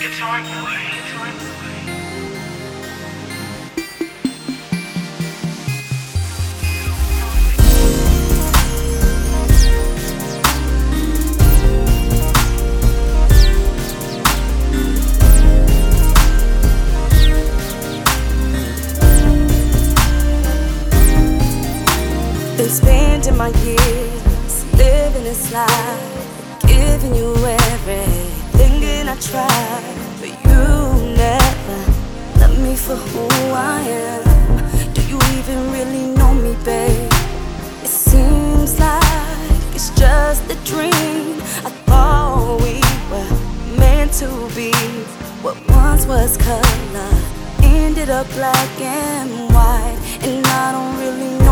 Been spending my years living this life, giving you everything that I tried, but you never love me for who I am. Do you even really know me, babe? It seems like it's just a dream. I thought we were meant to be. What once was color ended up black and white, and I don't really know